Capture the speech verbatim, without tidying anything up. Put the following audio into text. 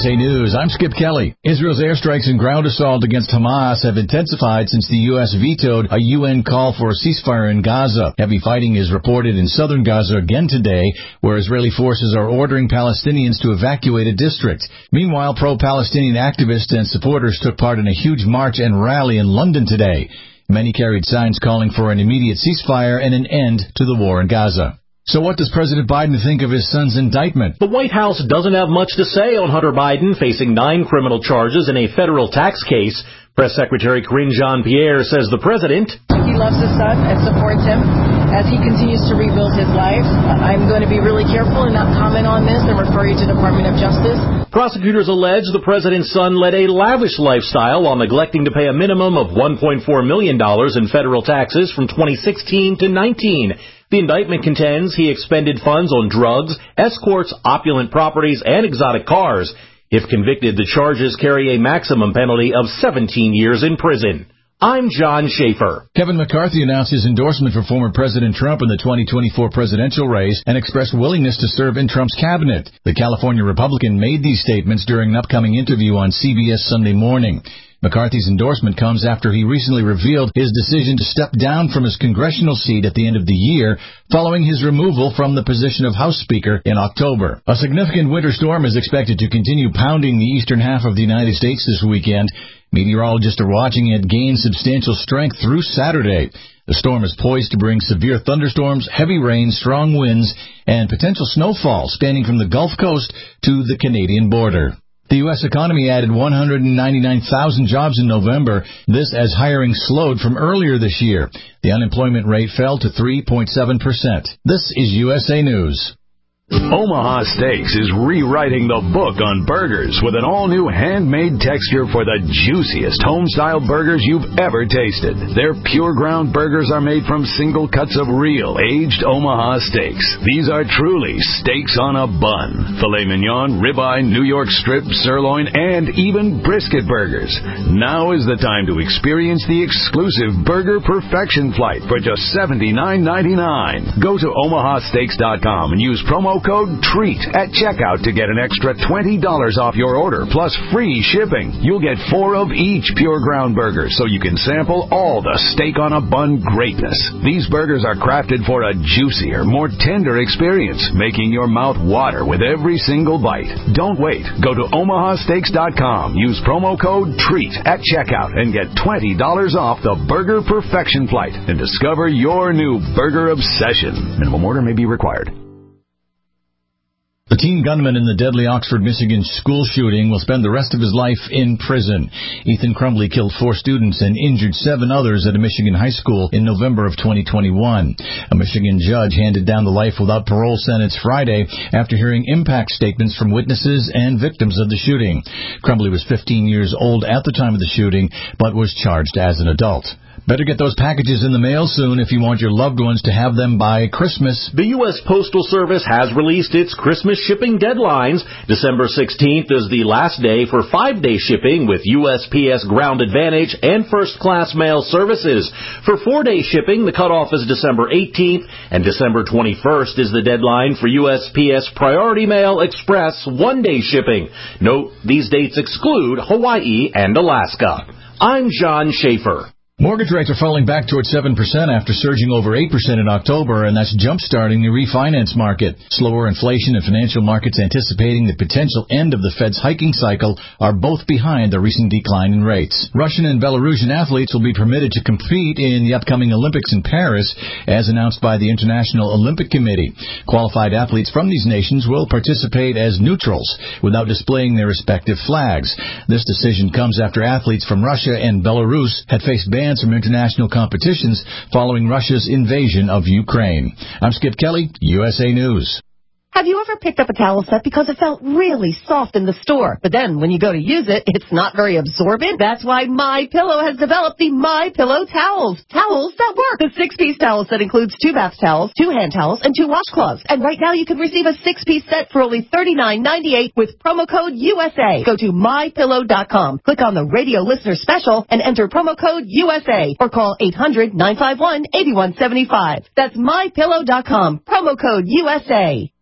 S A News, I'm Skip Kelly. Israel's airstrikes and ground assault against Hamas have intensified since the U S vetoed a U N call for a ceasefire in Gaza. Heavy fighting is reported in southern Gaza again today, where Israeli forces are ordering Palestinians to evacuate a district. Meanwhile, pro-Palestinian activists and supporters took part in a huge march and rally in London today. Many carried signs calling for an immediate ceasefire and an end to the war in Gaza. So what does President Biden think of his son's indictment? The White House doesn't have much to say on Hunter Biden facing nine criminal charges in a federal tax case. Press Secretary Karine Jean-Pierre says the president... He loves his son and supports him as he continues to rebuild his life. I'm going to be really careful and not comment on this and refer you to the Department of Justice. Prosecutors allege the president's son led a lavish lifestyle while neglecting to pay a minimum of one point four million dollars in federal taxes from twenty sixteen to nineteen. The indictment contends he expended funds on drugs, escorts, opulent properties, and exotic cars. If convicted, the charges carry a maximum penalty of seventeen years in prison. I'm John Schaefer. Kevin McCarthy announced his endorsement for former President Trump in the twenty twenty-four presidential race and expressed willingness to serve in Trump's cabinet. The California Republican made these statements during an upcoming interview on C B S Sunday Morning. McCarthy's endorsement comes after he recently revealed his decision to step down from his congressional seat at the end of the year following his removal from the position of House Speaker in October. A significant winter storm is expected to continue pounding the eastern half of the United States this weekend. Meteorologists are watching it gain substantial strength through Saturday. The storm is poised to bring severe thunderstorms, heavy rain, strong winds, and potential snowfall spanning from the Gulf Coast to the Canadian border. The U S economy added one hundred ninety-nine thousand jobs in November, this as hiring slowed from earlier this year. The unemployment rate fell to three point seven percent. This is U S A News. Omaha Steaks is rewriting the book on burgers with an all-new handmade texture for the juiciest home-style burgers you've ever tasted. Their pure ground burgers are made from single cuts of real, aged Omaha steaks. These are truly steaks on a bun. Filet mignon, ribeye, New York strip, sirloin, and even brisket burgers. Now is the time to experience the exclusive Burger Perfection Flight for just seventy-nine ninety-nine. Go to omaha steaks dot com and use promo code TREAT at checkout to get an extra twenty dollars off your order, plus free shipping. You'll get four of each pure ground burger, so you can sample all the steak on a bun greatness. These burgers are crafted for a juicier, more tender experience, making your mouth water with every single bite. Don't wait. Go to omaha steaks dot com. Use promo code TREAT at checkout and get twenty dollars off the Burger Perfection Flight and discover your new burger obsession. Minimum order may be required. The teen gunman in the deadly Oxford, Michigan school shooting will spend the rest of his life in prison. Ethan Crumbley killed four students and injured seven others at a Michigan high school in November of twenty twenty-one. A Michigan judge handed down the life without parole sentence Friday after hearing impact statements from witnesses and victims of the shooting. Crumbley was fifteen years old at the time of the shooting, but was charged as an adult. Better get those packages in the mail soon if you want your loved ones to have them by Christmas. The U S Postal Service has released its Christmas shipping deadlines. December sixteenth is the last day for five-day shipping with U S P S Ground Advantage and first-class mail services. For four-day shipping, the cutoff is December eighteenth, and December twenty-first is the deadline for U S P S Priority Mail Express one-day shipping. Note, these dates exclude Hawaii and Alaska. I'm John Schaefer. Mortgage rates are falling back towards seven percent after surging over eight percent in October, and that's jump-starting the refinance market. Slower inflation and financial markets anticipating the potential end of the Fed's hiking cycle are both behind the recent decline in rates. Russian and Belarusian athletes will be permitted to compete in the upcoming Olympics in Paris, as announced by the International Olympic Committee. Qualified athletes from these nations will participate as neutrals without displaying their respective flags. This decision comes after athletes from Russia and Belarus had faced bans from international competitions following Russia's invasion of Ukraine. I'm Skip Kelly, U S A News. Have you ever picked up a towel set because it felt really soft in the store, but then when you go to use it, it's not very absorbent? That's why MyPillow has developed the MyPillow towels. Towels that work. The six-piece towel set includes two bath towels, two hand towels, and two washcloths. And right now you can receive a six-piece set for only thirty-nine ninety-eight with promo code U S A. Go to my pillow dot com, click on the radio listener special, and enter promo code U S A, or call eight hundred nine five one eight one seven five. That's my pillow dot com, promo code U S A.